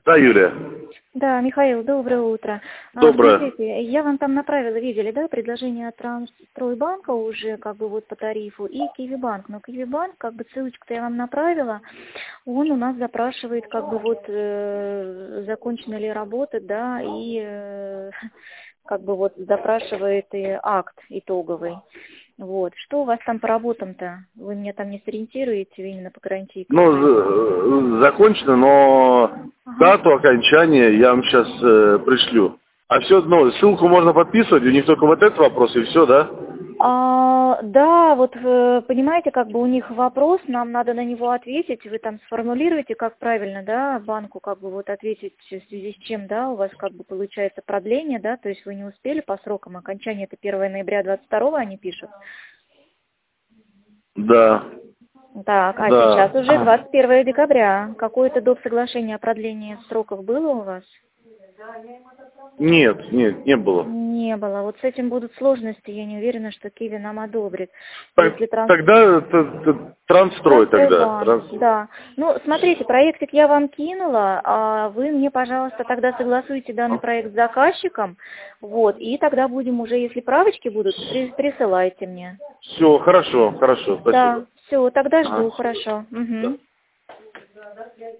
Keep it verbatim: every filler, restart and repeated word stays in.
Да, Юлия. Да, Михаил, доброе утро. Доброе. А, смотрите, я вам там направила, видели, да, предложение от Трансстройбанка уже как бы вот по тарифу и Киевибанк. Но Киевибанк, как бы ссылочку-то я вам направила, он у нас запрашивает как бы вот э, закончены ли работы, да, и э, как бы вот запрашивает и акт итоговый. Вот. Что у вас там по работам-то? Вы меня там не сориентируете именно по гарантии? Ну, за- закончено, но Ага. дату окончания я вам сейчас э, пришлю. А все, ну, ссылку можно подписывать, у них только вот этот вопрос и все, да? А, да, вот э, понимаете, как бы у них вопрос, нам надо на него ответить, вы там сформулируете, как правильно, да, банку как бы вот ответить, в связи с чем, да, у вас как бы получается продление, да, то есть вы не успели по срокам окончания, это первое ноября двадцать второго они пишут. Да. Так, а Да. сейчас уже двадцать первое декабря. Какое-то доп. Соглашение о продлении сроков было у вас? Нет, нет, не было. Не было. Вот с этим будут сложности, я не уверена, что Киви нам одобрит. Так, Если транс... тогда т- т- Трансстрой тогда. Трансстройбанк, Транс- да. Ну, смотрите, проектик я вам кинула, а вы мне, пожалуйста, тогда согласуйте данный проект с заказчиком, вот, и тогда будем уже, если правочки будут, при- присылайте мне. Все, хорошо, хорошо, спасибо. Да, все, тогда Ага. жду, хорошо. Угу.